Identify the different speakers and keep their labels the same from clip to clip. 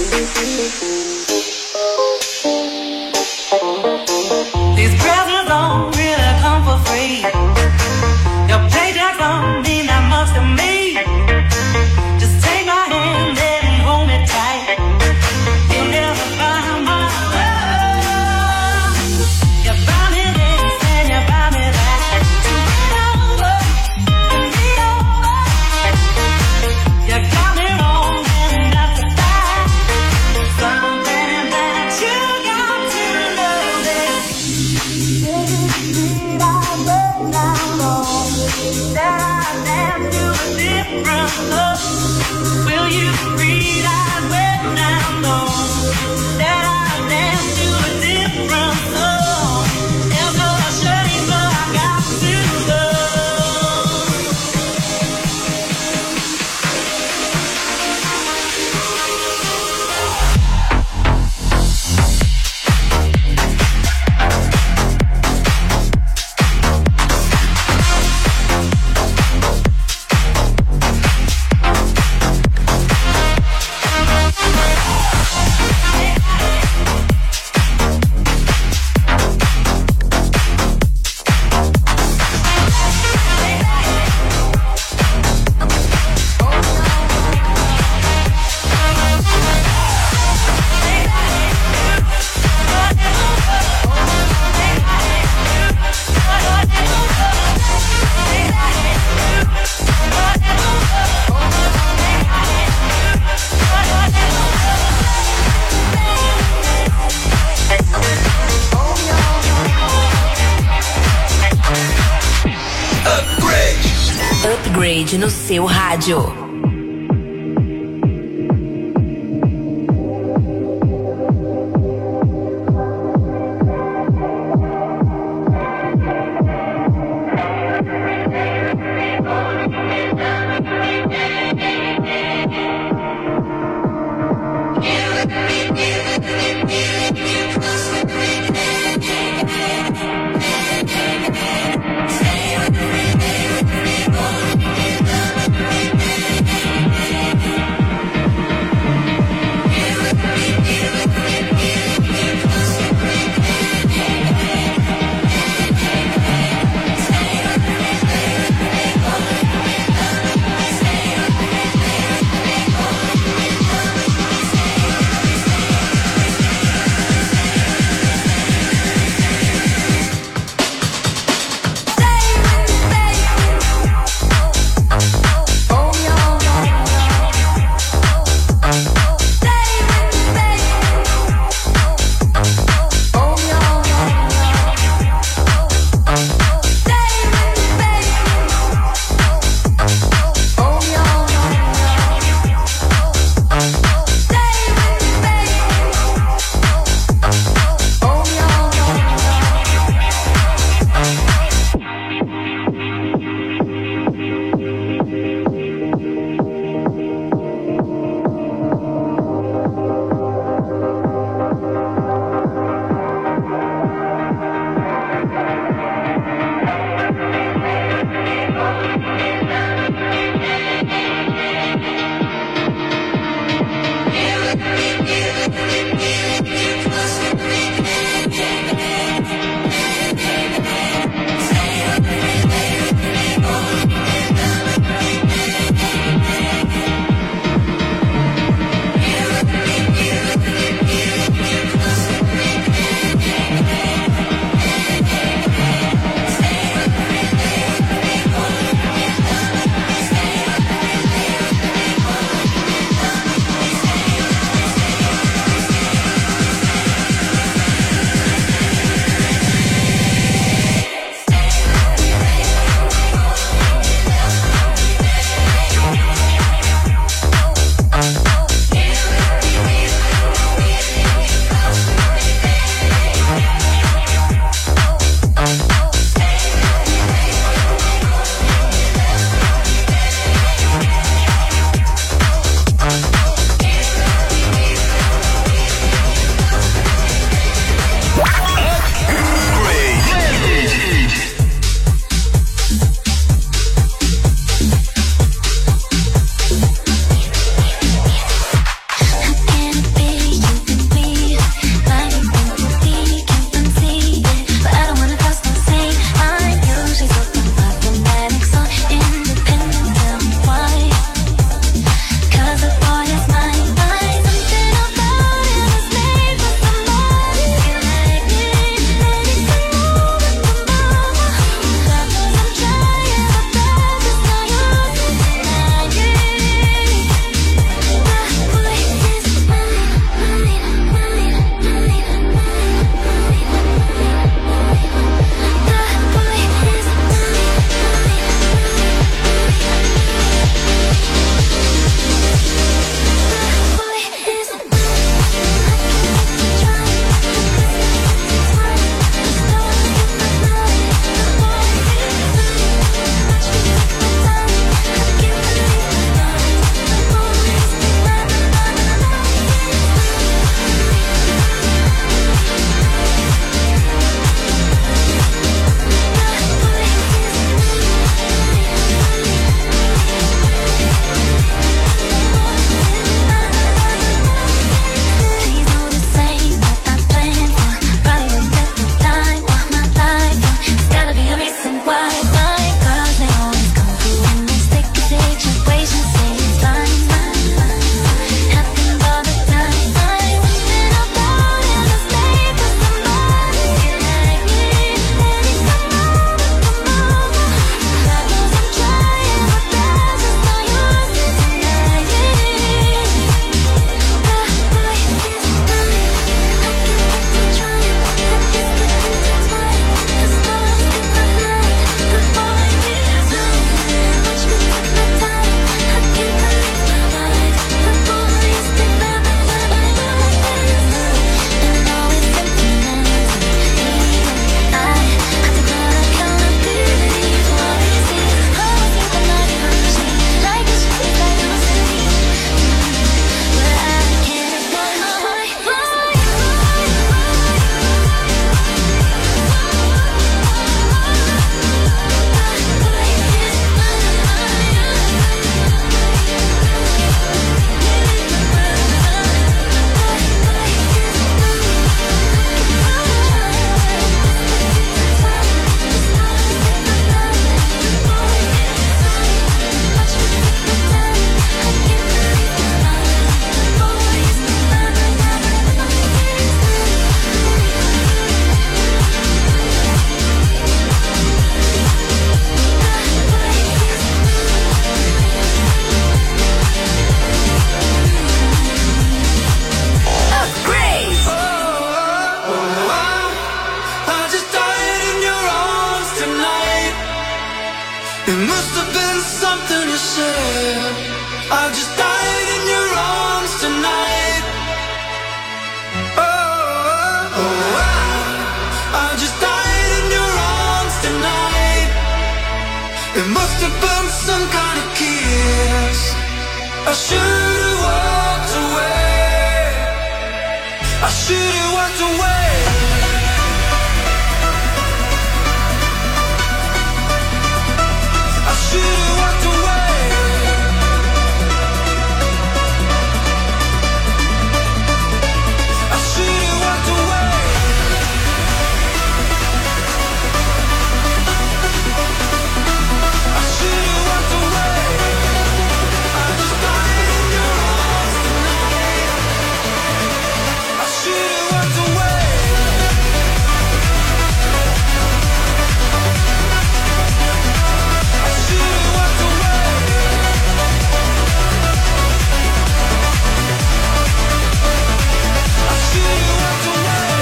Speaker 1: No seu rádio. I should've walked away. I should've walked away. I should've walked away. I should've walked away. I should've walked away. I just died in your arms tonight. I should've walked away. I should've walked away. I should've walked away.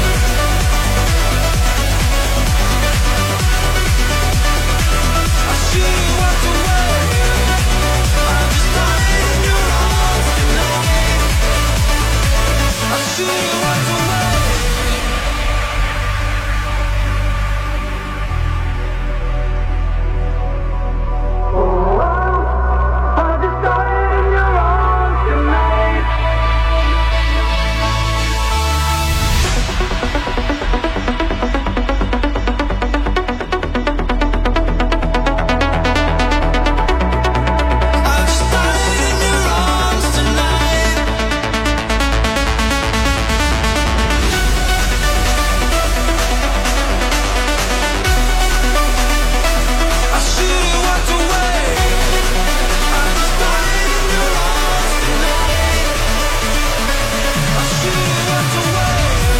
Speaker 1: I should've walked away. I just died in your arms tonight. I should've walked away. I just died in your arms tonight. I just died in your arms tonight. I should've walked away. I just died in your arms tonight. I should've walked away.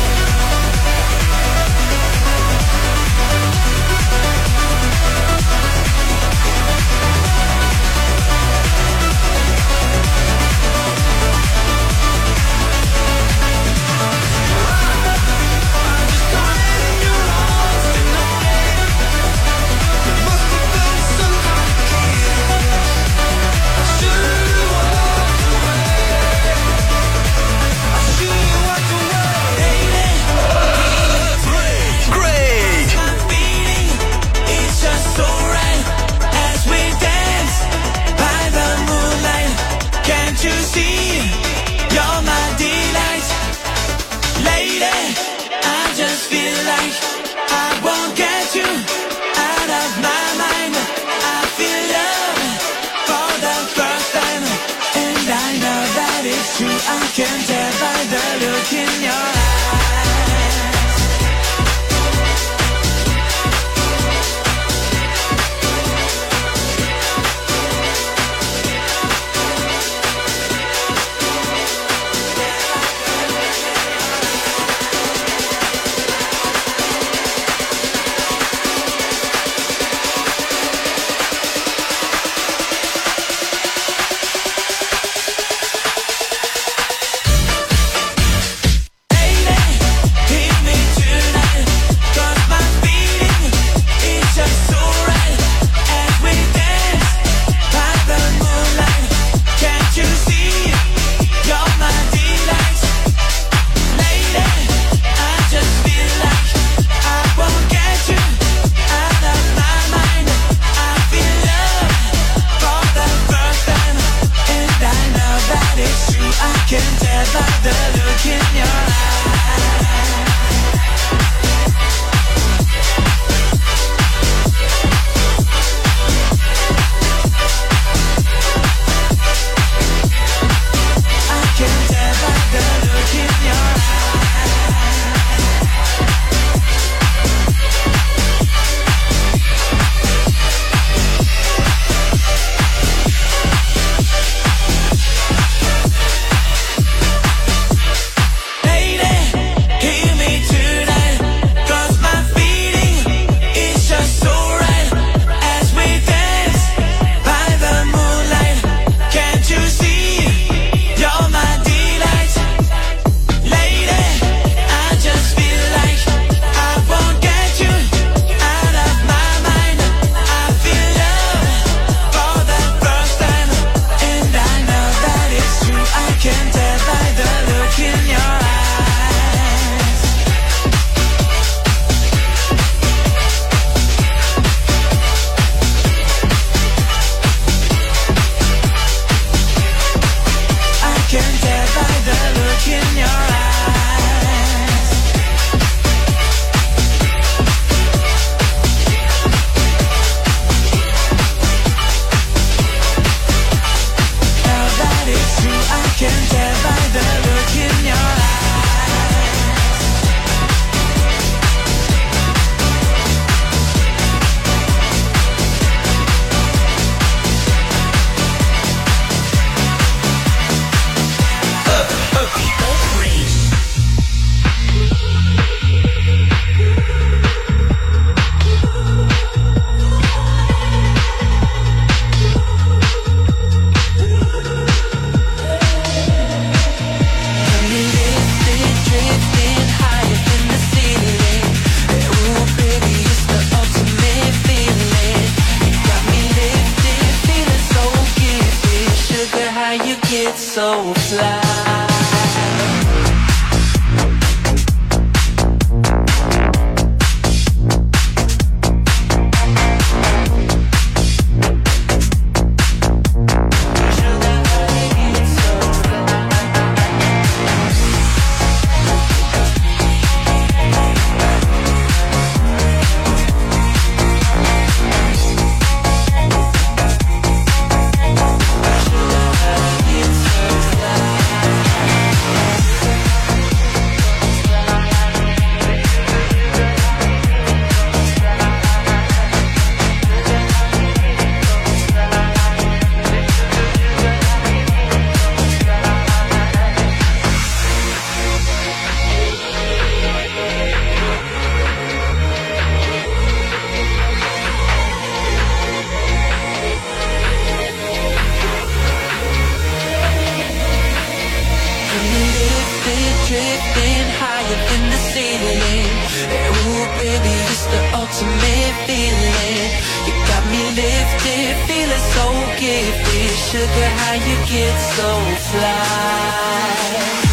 Speaker 1: I just died in your arms tonight. It must have been some kind of kiss. I should've walked away. I should've walked away.
Speaker 2: Great!
Speaker 1: I'm feeling it's just so right as we dance by the moonlight. Can't you see? You're my delight, lady. I just feel like I won't get you out of my mind. I feel love for the first time, and I know that it's true. I can tell by the look in your eyes. can tell by the look in your eyes. So fly. Drifting higher than the ceiling. Ooh, baby, it's the ultimate feeling. You got me lifted, feeling so gifted. Sugar, how you get so fly?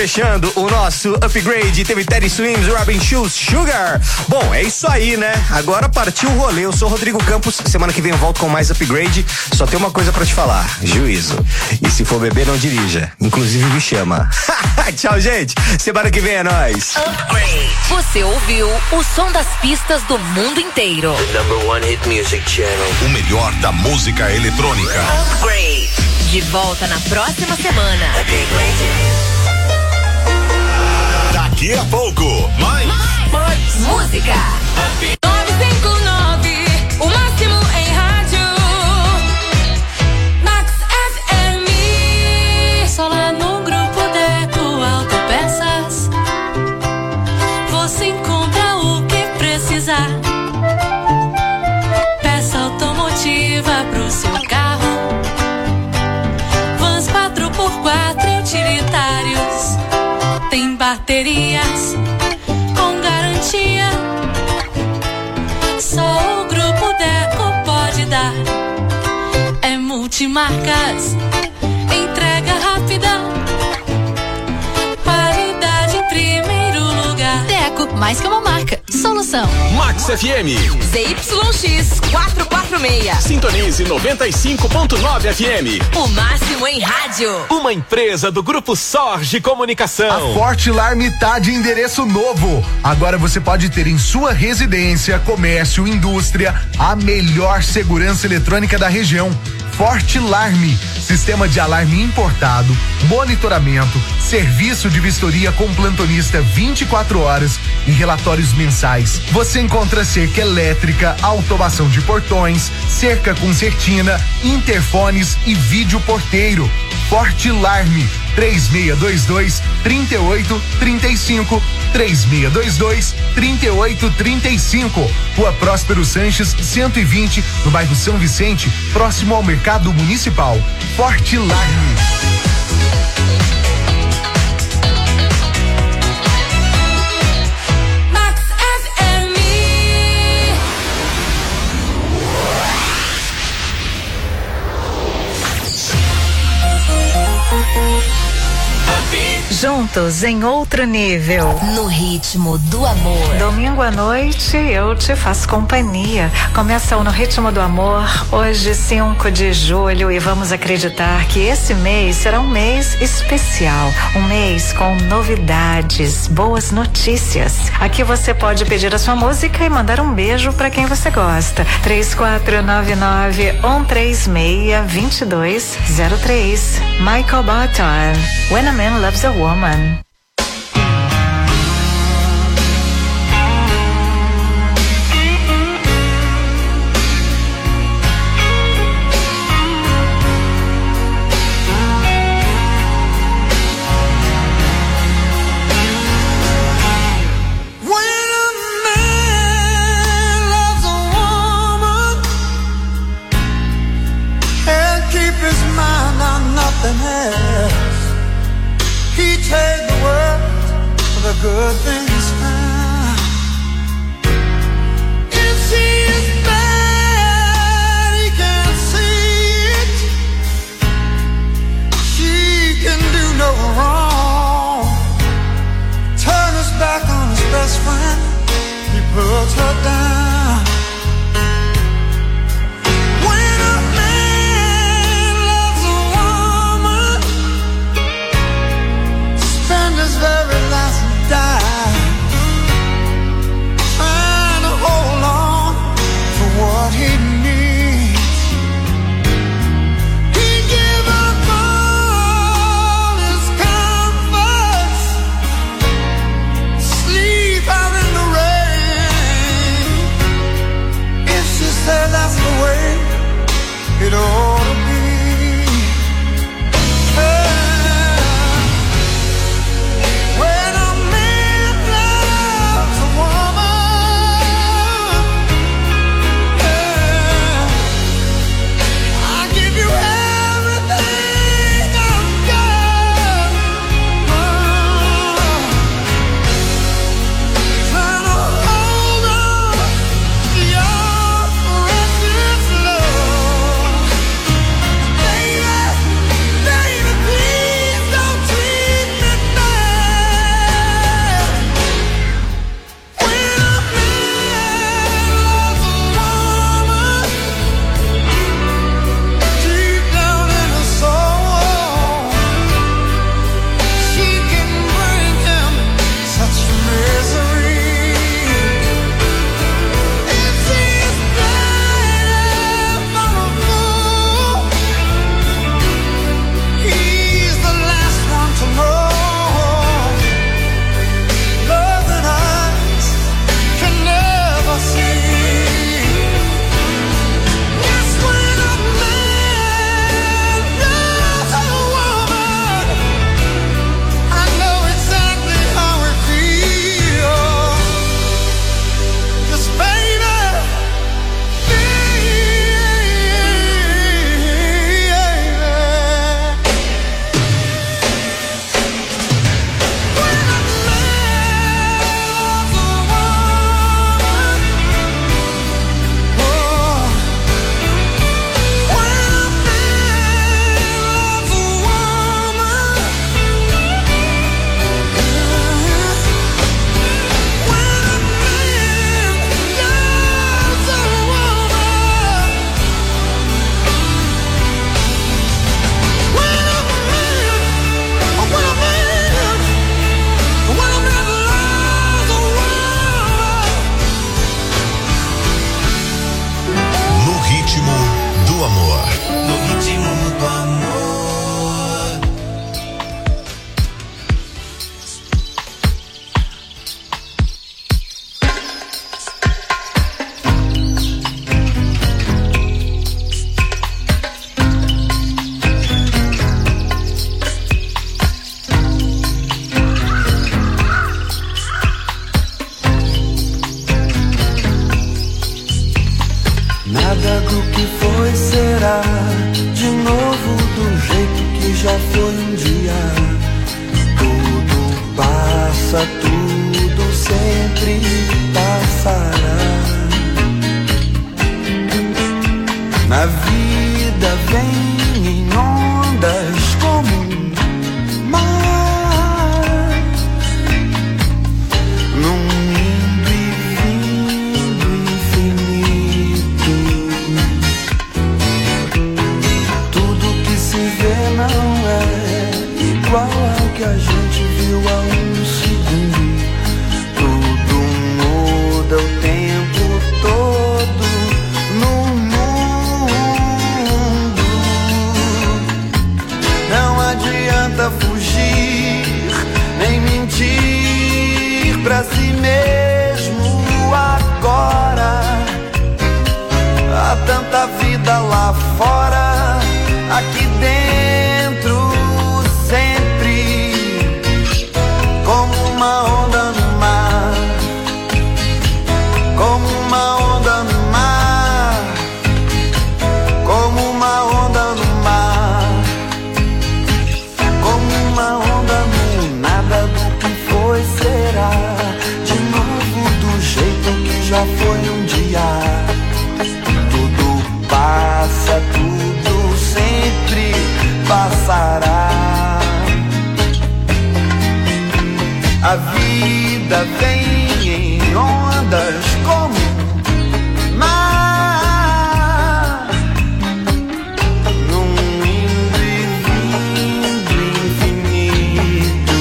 Speaker 2: fechando o nosso Upgrade, teve Teddy Swims, Robin Schulz, Sugar. Bom, é isso aí, né? Agora partiu o rolê. Eu sou Rodrigo Campos. Semana que vem eu volto com mais Upgrade. Só tem uma coisa pra te falar: juízo. E se for beber, não dirija. Inclusive me chama. Tchau, gente. Semana que vem é nóis.
Speaker 3: Upgrade. Você ouviu o som das pistas do mundo inteiro.
Speaker 4: The #1 hit music channel.
Speaker 5: O melhor da música eletrônica.
Speaker 3: Upgrade. De volta na próxima semana.
Speaker 5: Daqui a pouco, mais
Speaker 3: música.
Speaker 6: 959, o máximo em rádio. Max FM. Só lá no Grupo Deco Autopeças você encontra o que precisar. Peça automotiva pro seu carro. Vans 4x4 utilitários. Tem baterias com garantia. Só o Grupo Deco pode dar. É multimarcas, entrega rápida, qualidade em primeiro lugar.
Speaker 3: Deco, mais que uma marca, solução.
Speaker 7: Max FM.
Speaker 3: ZYX 446.
Speaker 7: Sintonize 95.9 FM.
Speaker 3: O máximo em rádio.
Speaker 7: Uma empresa do Grupo Sorge Comunicação.
Speaker 8: A Forte Alarme tá de endereço novo. Agora você pode ter em sua residência, comércio, indústria, a melhor segurança eletrônica da região. Forte Alarme, sistema de alarme importado, monitoramento, serviço de vistoria com plantonista 24 horas e relatórios mensais. Você encontra cerca elétrica, automação de portões, cerca com certina, interfones e vídeo porteiro. Forte Alarme, 3622-3835, 3622-3835. Rua Próspero Sanches, 120, no bairro São Vicente, próximo ao Mercado Municipal. Forte Alarme.
Speaker 9: Juntos em outro nível.
Speaker 3: No ritmo do amor.
Speaker 9: Domingo à noite eu te faço companhia. Começa o No Ritmo do Amor, hoje 5 de julho, e vamos acreditar que esse mês será um mês especial. Um mês com novidades, boas notícias. Aqui você pode pedir a sua música e mandar um beijo para quem você gosta. 3499-136-2203. Michael Barton, When a Man Loves a Woman.
Speaker 1: Good things found. If she is bad, he can't see it. She can do no wrong. Turn his back on his best friend. He puts her down. When a man loves a woman, spend his very last trying to hold on to what he needs. He give up all his comforts, sleep out in the rain. igual ao que a gente viu há um segundo. Tudo muda o tempo todo no mundo. Não adianta fugir, nem mentir pra si mesmo agora. Há tanta vida lá fora, aqui dentro sempre, como uma onda no mar, como uma onda no mar, como uma onda no mar, como uma onda no nada. Do que foi será, de novo do jeito que já foi um dia. Tudo passa, tudo sempre passará. A vida vem em ondas como mar, num indo e vindo infinito.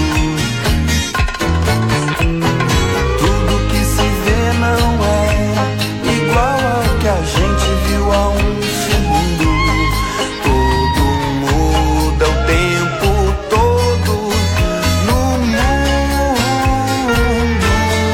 Speaker 1: Tudo que se vê não é igual ao que a gente viu há um segundo. Tudo muda o tempo todo no mundo.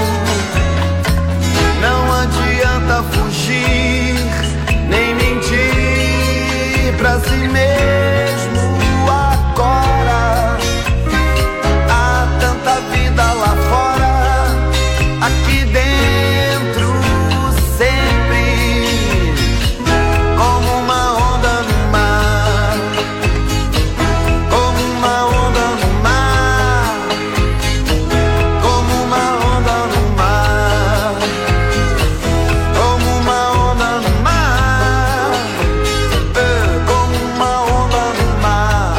Speaker 1: Não adianta fugir, nem mentir pra si mesmo agora. Há tanta vida lá fora, aqui dentro sempre, como uma onda no mar, como uma onda no mar, como uma onda no mar, como uma onda no mar, como uma onda no mar,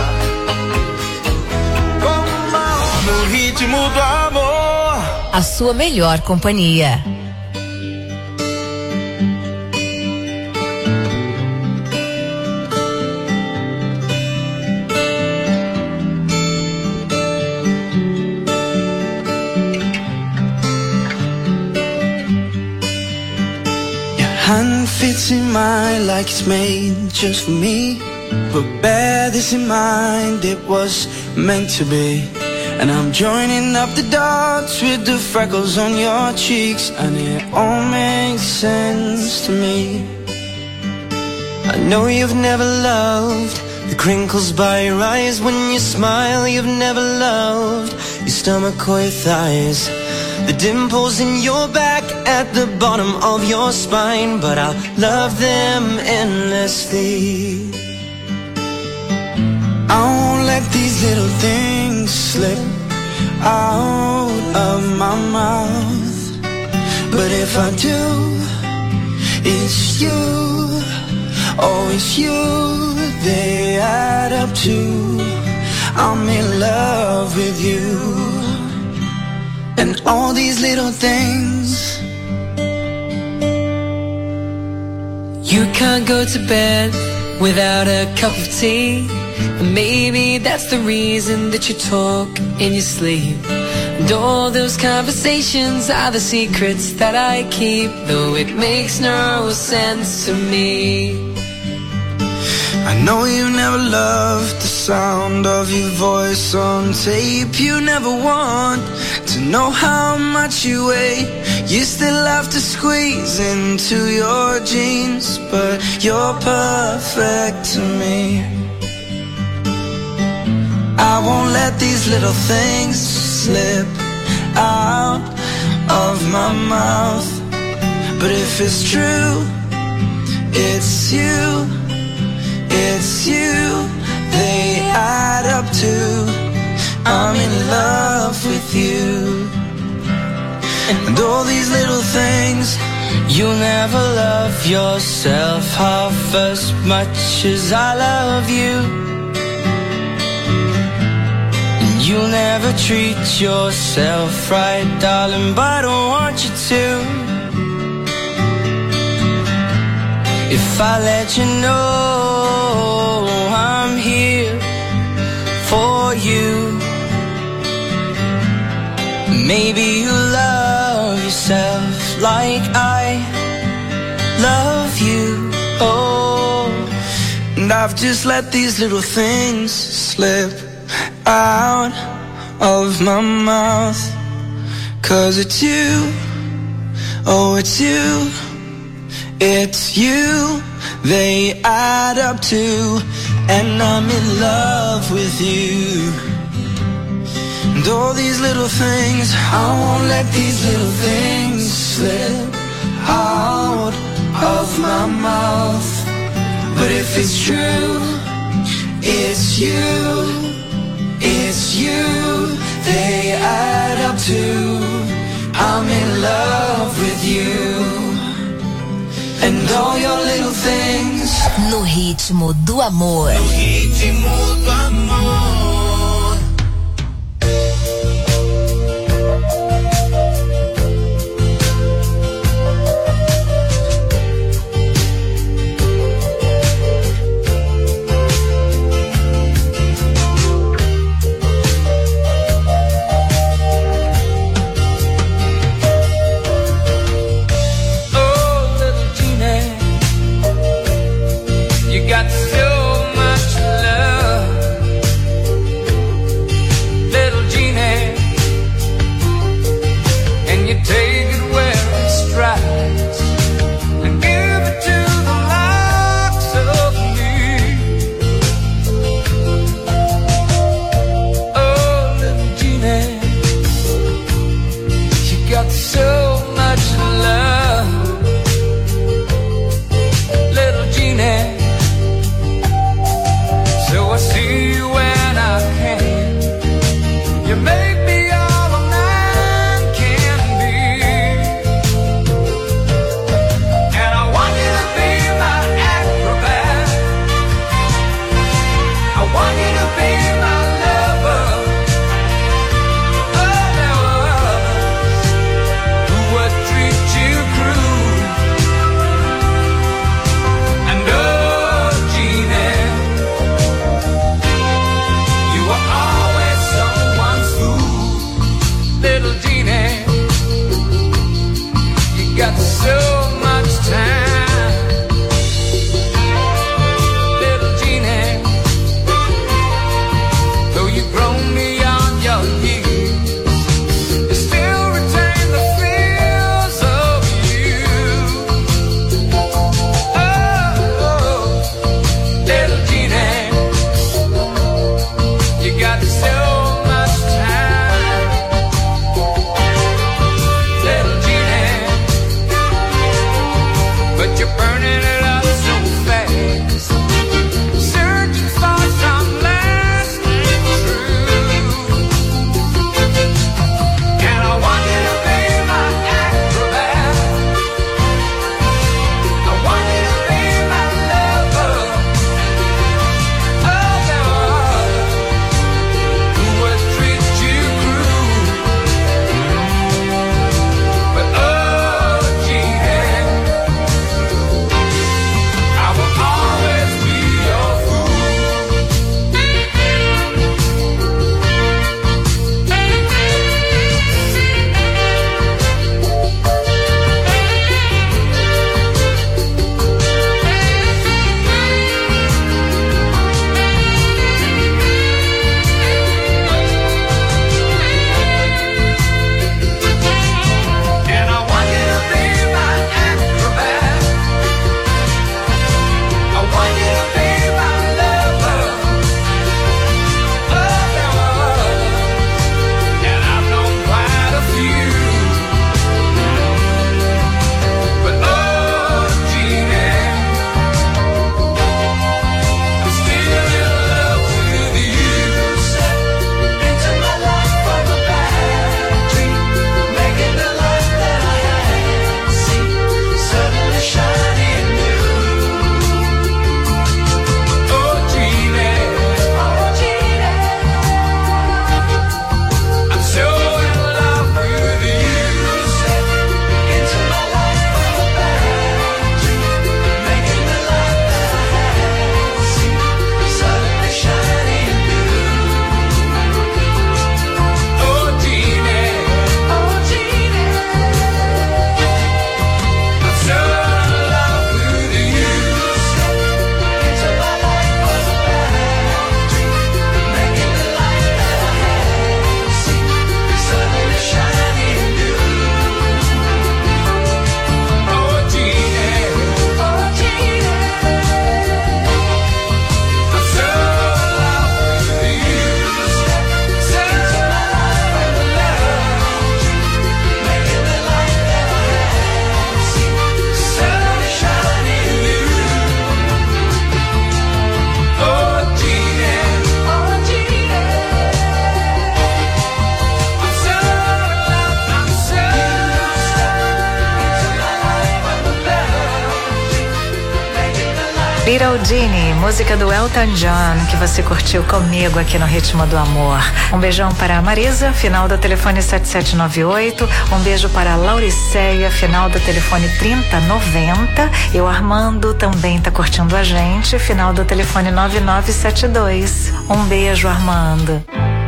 Speaker 1: como uma onda no ritmo do amor.
Speaker 3: A sua melhor companhia.
Speaker 1: Hand fits in mine like it's made just for me. But bear this in mind, it was meant to be. And I'm joining up the dots with the freckles on your cheeks, and it all makes sense to me. I know you've never loved the crinkles by your eyes when you smile. You've never loved your stomach or your thighs, the dimples in your back at the bottom of your spine. But I'll love them endlessly. I won't let these little things slip out of my mouth. But if I do, it's you, oh it's you they add up to. I'm in love with you. And all these little things.
Speaker 6: You can't go to bed without a cup of tea. And maybe that's the reason that you talk in your sleep. And all those conversations are the secrets that I keep, though it makes no sense to me.
Speaker 1: I know you never loved the sound of your voice on tape. You never want to know how much you weigh. You still have to squeeze into your jeans, but you're perfect to me. I won't let these little things slip out of my mouth. But if it's true, it's you, it's you they add up to. I'm in love with you. And all these little things.
Speaker 6: You'll never love yourself half as much as I love you. You'll never treat yourself right, darling, but I don't want you to. If I let you know I'm here for you.
Speaker 1: Maybe you love yourself like I love you. Oh, and I've just let these little things slip out of my mouth. 'Cause it's you, oh it's you, it's you, they add up to, and I'm in love with you. And all these little things, I won't let these little things slip out of my mouth. But if it's true, it's you, it's you, they add up to, I'm in love with you. And all your little things.
Speaker 3: No ritmo do amor.
Speaker 1: No ritmo do amor.
Speaker 9: Little Genie, música do Elton John, que você curtiu comigo aqui no Ritmo do Amor. Um beijão para a Marisa, final do telefone 7798. Um beijo para a Lauriceia, final do telefone 3090. E o Armando também tá curtindo a gente, final do telefone 9972. Um beijo, Armando.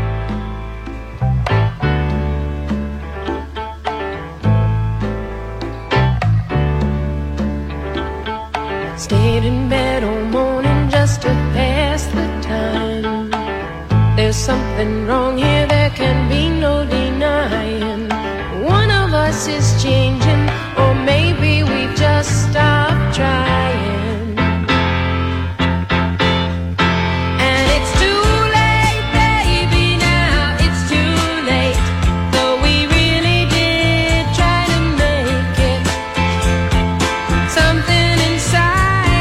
Speaker 10: Stayed in bed all morning just to pass the time. There's something wrong here, there can be no denying. One of us is changing, or maybe we just stopped trying. And it's too late, baby, now it's too late. Though we really did try to make it. Something inside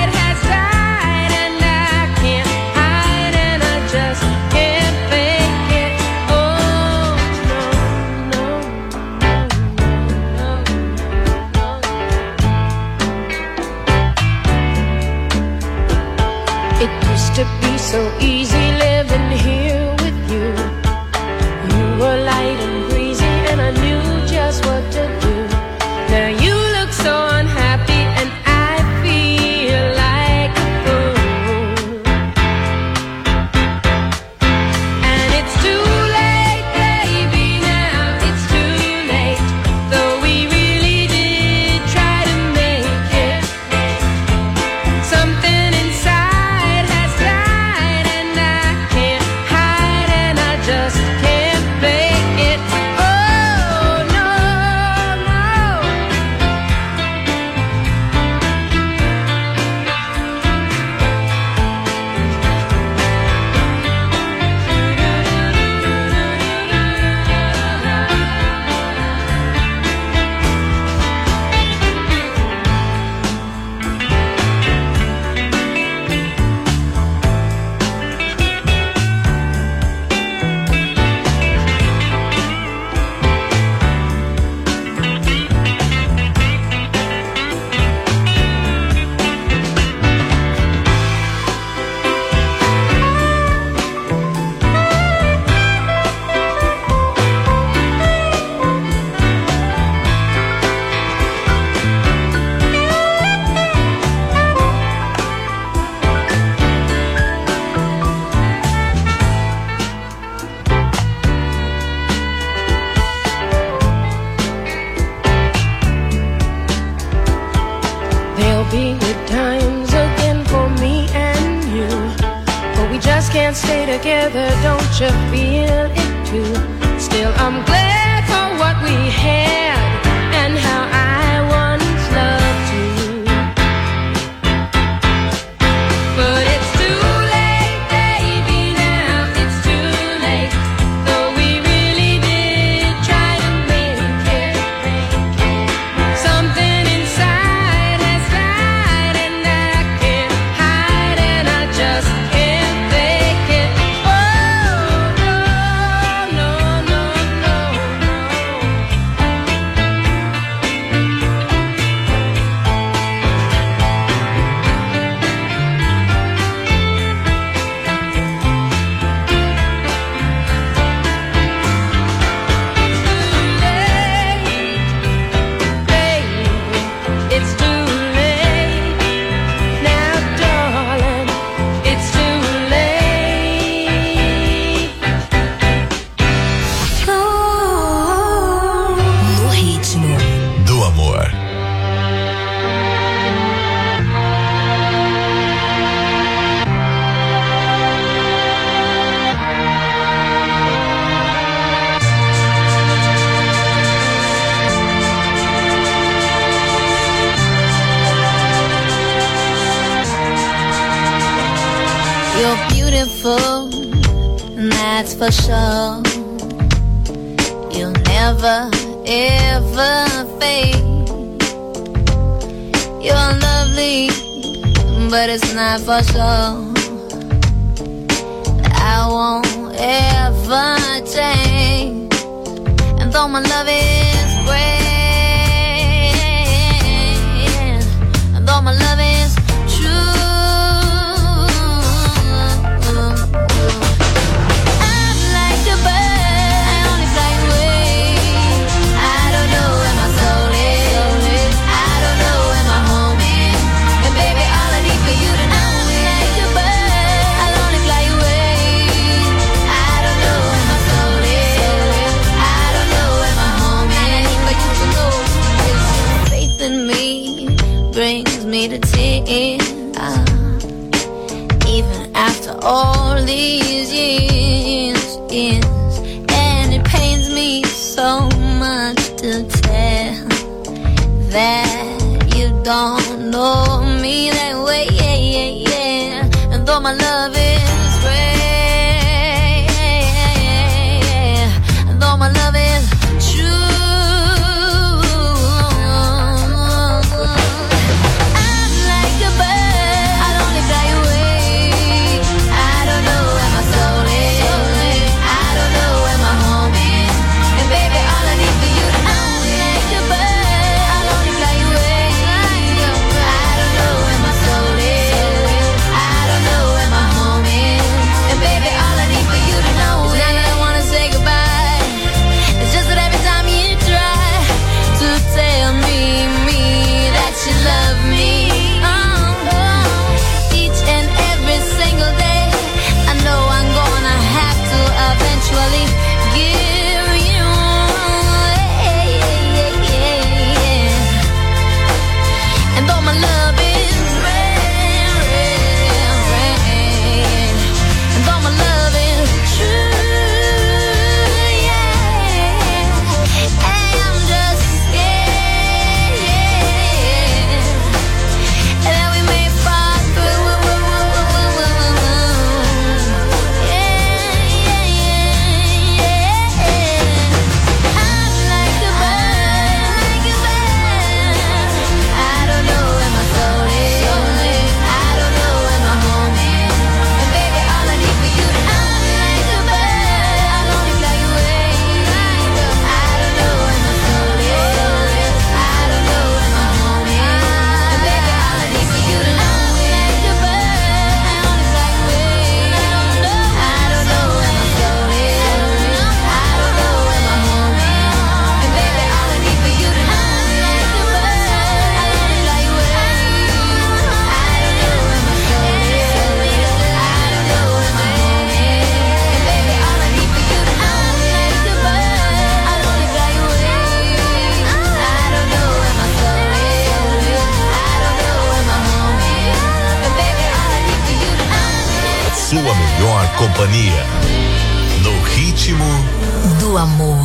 Speaker 10: to be so easy living here with you. You were light and breezy and I knew just what to do. Now you look so unhappy and I feel like a fool. And it's too late, baby, now it's too late. Though we really did try to make it. Something inside can't stay together, don't you feel it too? Still, I'm glad for what we had and how I once loved you. But it's too late, baby, now it's too late. Though we really did try to make it. Something inside has died and I can't hide and I just can't fake it. Oh, no, no, no, no. It's too late now, darling. It's too late.
Speaker 3: No ritmo
Speaker 5: do amor.
Speaker 11: You're beautiful, and that's for sure. You'll never, ever fade. You're lovely, but it's not for sure. I won't ever change. And though my love is great, and though my love is true,
Speaker 5: companhia. No ritmo
Speaker 3: do amor.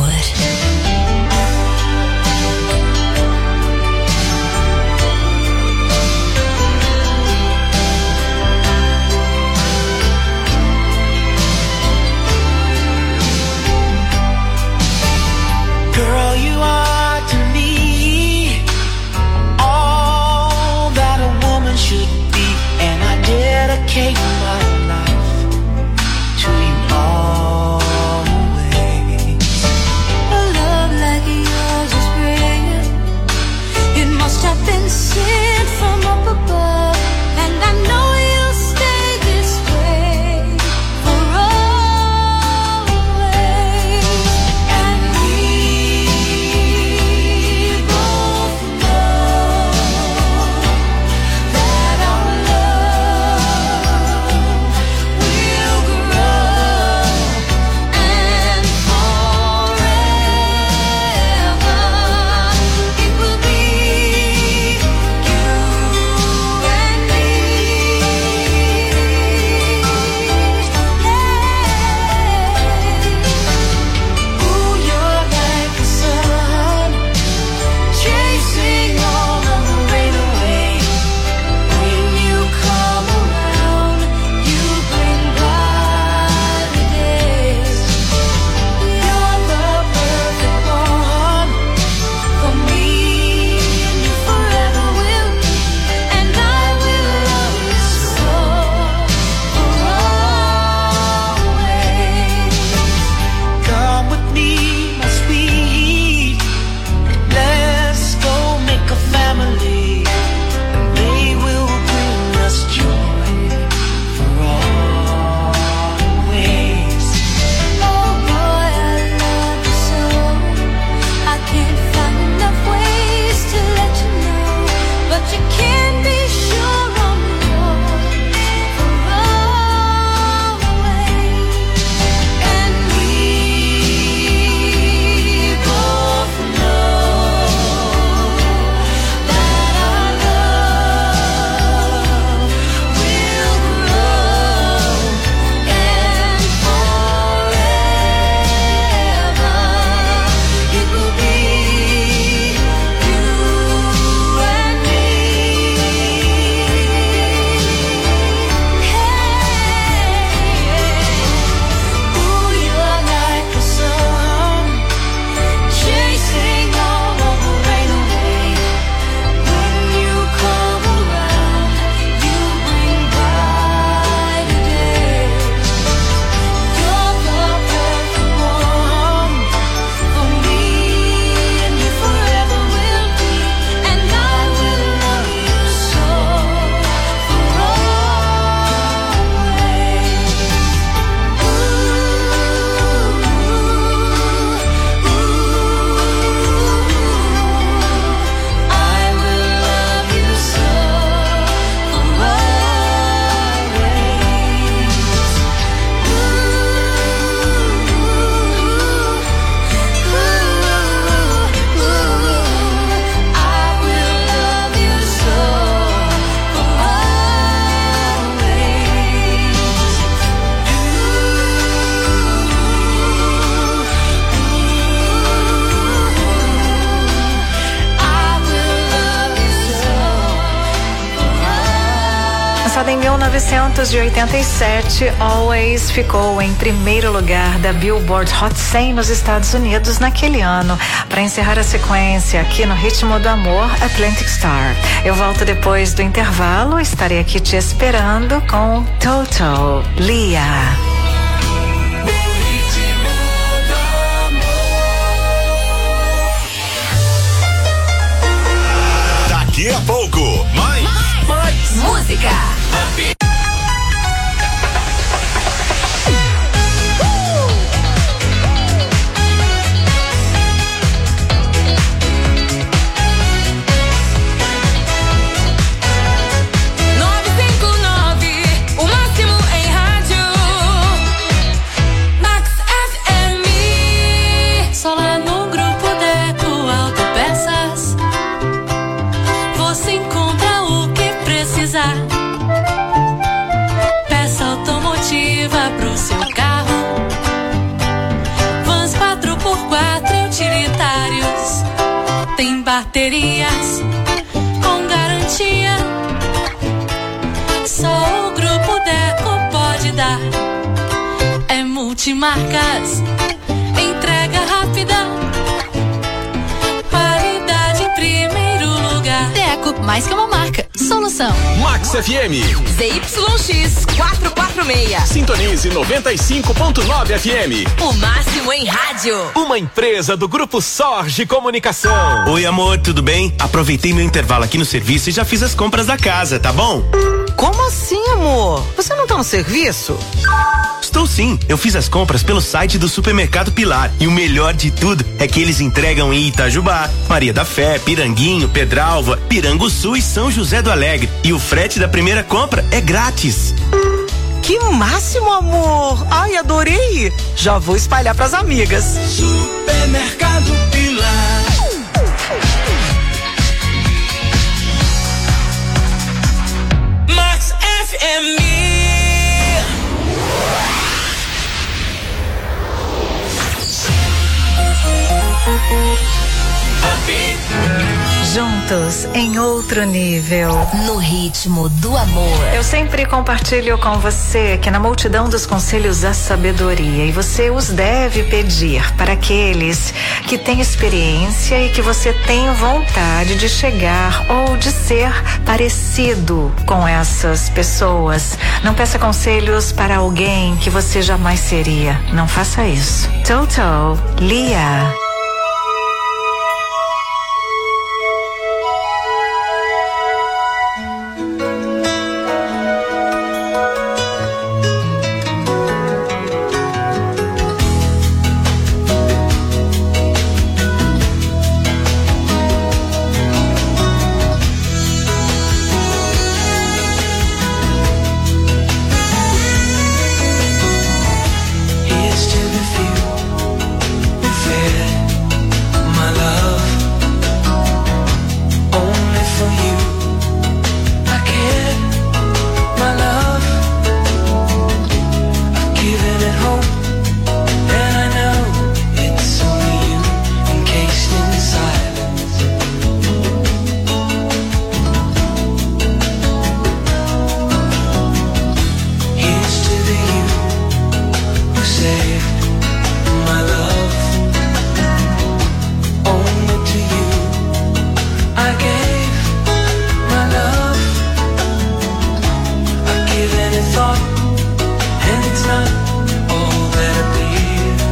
Speaker 1: Girl, you are to me all that a woman should be, and I dedicate my life to you always.
Speaker 11: A love like yours is rare. It must have been sent from up above, and I know you'll stay this way for always. And we both know that our love will grow, and forever it will be you and me. Ooh, you're like the sun, chasing all of the rain away. When you come around, you bring brighter days. You're the perfect one for me, and you forever will be, and I will love you so for always.
Speaker 1: Come with me, my sweet. Let's go make a family, and they will bring us joy for always.
Speaker 11: Oh boy, I love you so. I can't find enough ways to let you know, but you can be sure I'm yours for always. And we both know that our love will grow, and forever it will be you and me. Ooh, you're like the sun, chasing all of the rain away. When you come around, you bring brighter days. You're the perfect one for me, and you forever will be, and I will love you so for always. I will love you so for
Speaker 9: Lançada em 1987, Always ficou em primeiro lugar da Billboard Hot 100 nos Estados Unidos naquele ano. Para encerrar a sequência aqui no Ritmo do Amor, Atlantic Star. Eu volto depois do intervalo, estarei aqui te esperando com Toto, Lia.
Speaker 5: daqui a pouco, mais
Speaker 3: Música.
Speaker 11: Só lá no grupo Deco Autopeças você encontra o que precisar. baterias com garantia. Só o Grupo Deco pode dar. É multimarcas, entrega rápida, qualidade em primeiro lugar.
Speaker 3: Deco, mais que uma marca, solução.
Speaker 7: Max FM.
Speaker 3: ZYX 446.
Speaker 7: Sintonize 95.9 FM.
Speaker 3: O máximo em rádio.
Speaker 7: Uma empresa do Grupo Sorge Comunicação.
Speaker 12: Oi, amor, tudo bem? Aproveitei meu intervalo aqui no serviço e já fiz as compras da casa, tá bom?
Speaker 13: Como assim, amor? Você não tá no serviço?
Speaker 12: Estou sim, eu fiz as compras pelo site do Supermercado Pilar e o melhor de tudo é que eles entregam em Itajubá, Maria da Fé, Piranguinho, Pedralva, Piranguçu e São José do Alegre. E o frete da primeira compra é grátis.
Speaker 13: Que máximo, amor! Ai, adorei! Já vou espalhar pras amigas.
Speaker 1: Supermercado Pilar. Max FM.
Speaker 9: Juntos em outro nível.
Speaker 3: No ritmo do amor.
Speaker 9: Eu sempre compartilho com você que na multidão dos conselhos há sabedoria e você os deve pedir para aqueles que têm experiência e que você tem vontade de chegar ou de ser parecido com essas pessoas. Não peça conselhos para alguém que você jamais seria. Não faça isso. Toto, Lia.